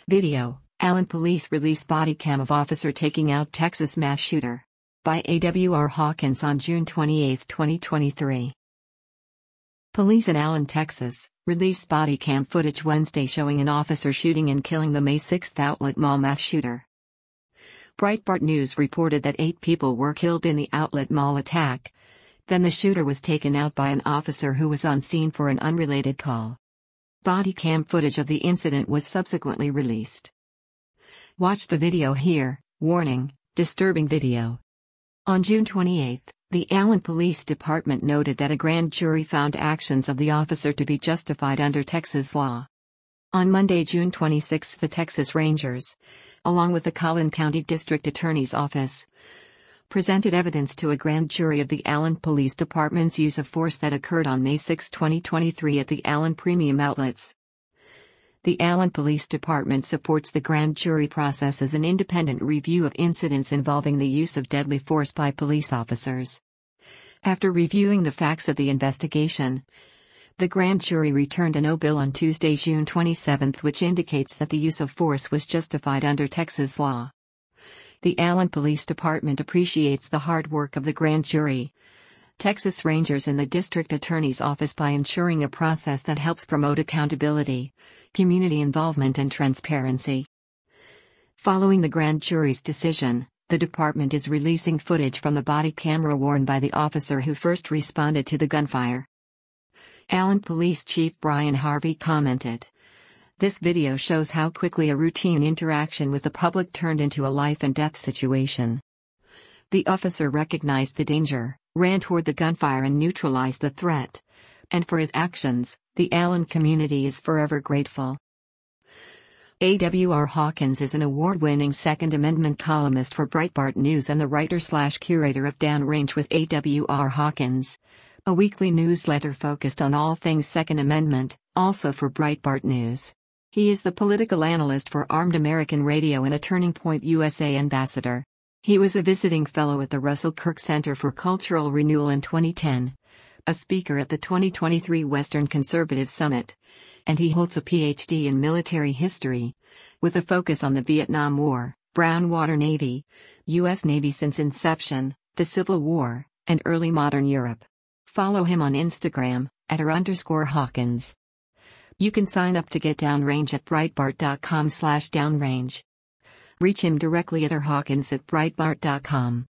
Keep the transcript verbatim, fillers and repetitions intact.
Video: Allen police release body cam of officer taking out Texas mass shooter. By A W R Hawkins on June twenty-eighth, twenty twenty-three. Police in Allen, Texas, released body cam footage Wednesday showing an officer shooting and killing the May sixth Outlet Mall mass shooter. Breitbart News reported that eight people were killed in the Outlet Mall attack. Then the shooter was taken out by an officer who was on scene for an unrelated call. Body cam footage of the incident was subsequently released. Watch the video here. Warning: disturbing video. On June twenty-eighth, the Allen Police Department noted that a grand jury found actions of the officer to be justified under Texas law. On Monday, June twenty-sixth, the Texas Rangers, along with the Collin County District Attorney's Office, presented evidence to a grand jury of the Allen Police Department's use of force that occurred on May sixth, twenty twenty-three at the Allen Premium Outlets. The Allen Police Department supports the grand jury process as an independent review of incidents involving the use of deadly force by police officers. After reviewing the facts of the investigation, the grand jury returned a no bill on Tuesday, June twenty-seventh, which indicates that the use of force was justified under Texas law. The Allen Police Department appreciates the hard work of the grand jury, Texas Rangers and the District Attorney's Office by ensuring a process that helps promote accountability, community involvement and transparency. Following the grand jury's decision, the department is releasing footage from the body camera worn by the officer who first responded to the gunfire. Allen Police Chief Brian Harvey commented, "This video shows how quickly a routine interaction with the public turned into a life-and-death situation. The officer recognized the danger, ran toward the gunfire and neutralized the threat. And for his actions, the Allen community is forever grateful." A W R Hawkins is an award-winning Second Amendment columnist for Breitbart News and the writer-slash-curator of Downrange with A W R Hawkins, a weekly newsletter focused on all things Second Amendment, also for Breitbart News. He is the political analyst for Armed American Radio and a Turning Point U S A ambassador. He was a visiting fellow at the Russell Kirk Center for Cultural Renewal in twenty ten, a speaker at the twenty twenty-three Western Conservative Summit, and he holds a P H D in military history, with a focus on the Vietnam War, Brown Water Navy, U S Navy since inception, the Civil War, and early modern Europe. Follow him on Instagram, at r underscore Hawkins. You can sign up to get Downrange at breitbart dot com slash downrange. Reach him directly at r hawkins at breitbart dot com.